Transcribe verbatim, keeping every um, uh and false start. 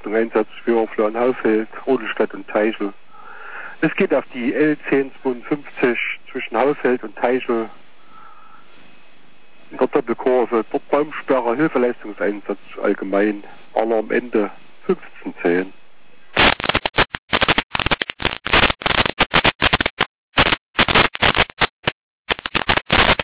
Achtung, Einsatz für Flöhen-Haufeld, Rodelstadt und Teichel. Es geht auf die L zehn zweiundfünfzig zwischen Haufeld und Teichel in der Doppelkurve. Dort Baumsperre, Hilfeleistungseinsatz allgemein. Alarm Ende fünfzehn zehn.